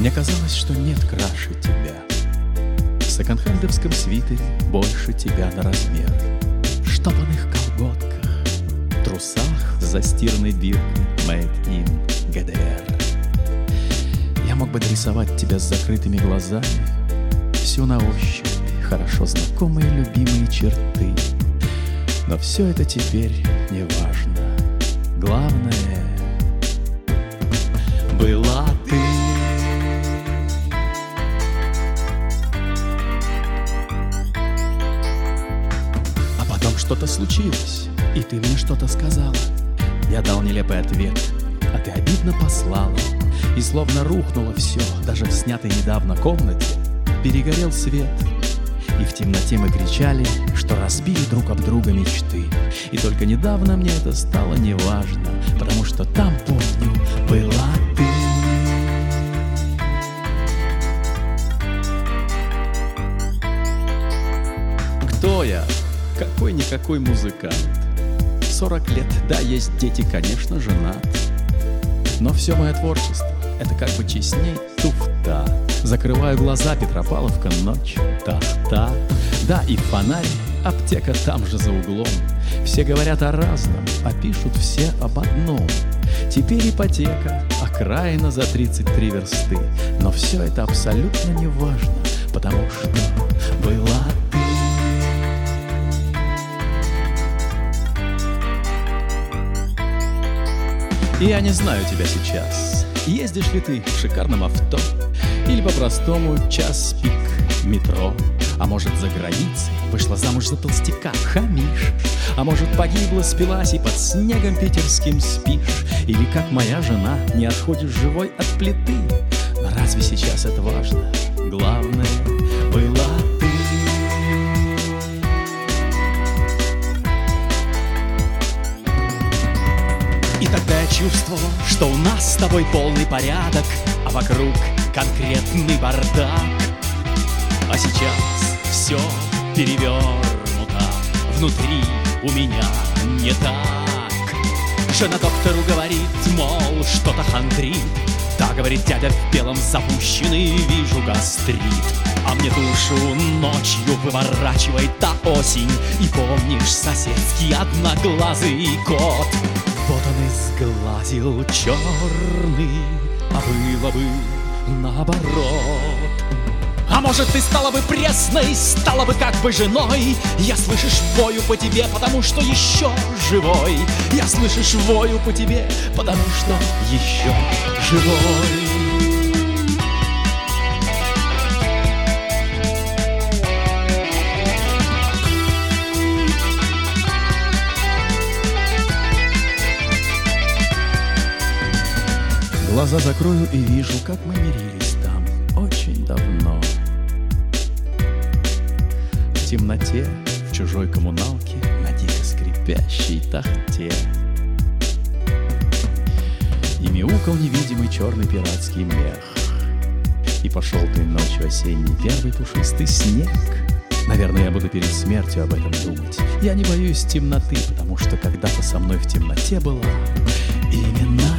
Мне казалось, что нет краше тебя. В секонд-хендовском свитере больше тебя на размер. В штопанных колготках, трусах с застиранной биркой Made in ГДР. Я мог бы дорисовать тебя с закрытыми глазами, всю на ощупь, хорошо знакомые любимые черты. Но все это теперь не важно. Главное, была ты. А потом что-то случилось, и ты мне что-то сказала. Я дал нелепый ответ, а ты обидно послала. И словно рухнуло все, даже в снятой недавно комнате перегорел свет. И в темноте мы кричали, что разбили друг об друга мечты. И только недавно мне это стало неважно, потому что там, помню, была ты. Кто я? Какой-никакой музыкант. 40 лет, да, есть дети, конечно, женат. Но все мое творчество — это как бы честней туфта. Закрываю глаза, Петропавловка, ночь, та-та. Да, и фонарь, аптека там же за углом. Все говорят о разном, а пишут все об одном. Теперь ипотека, окраина за 33 версты. Но все это абсолютно не важно, потому что была ты. И я не знаю тебя сейчас. Ездишь ли ты в шикарном авто? Или по-простому час пик метро? А может, за границей вышла замуж за толстяка, хамишь? А может, погибла, спилась и под снегом питерским спишь? Или, как моя жена, не отходишь живой от плиты? Но разве сейчас это важно? Главное, была ты. И тогда я чувствовал, что у нас с тобой полный порядок, а вокруг конкретный бардак. А сейчас все перевернуто, внутри у меня не так. Жена доктору говорит, мол, что-то хандрит. Да, говорит дядя в белом запущенный, вижу гастрит. А мне душу ночью выворачивает та осень. И помнишь соседский одноглазый кот? Вот он изглазил черный, а было бы наоборот. А может, ты стала бы пресной, стала бы как бы женой. Я, слышишь, вою по тебе, потому что еще живой. Я, слышишь, вою по тебе, потому что еще живой. Глаза закрою и вижу, как мы мирились там очень давно. В темноте, в чужой коммуналке, на дико скрипящей тахте. И мяукал невидимый черный пиратский мех. И пошел той ночью осенний первый пушистый снег. Наверное, я буду перед смертью об этом думать. Я не боюсь темноты, потому что когда-то со мной в темноте была именно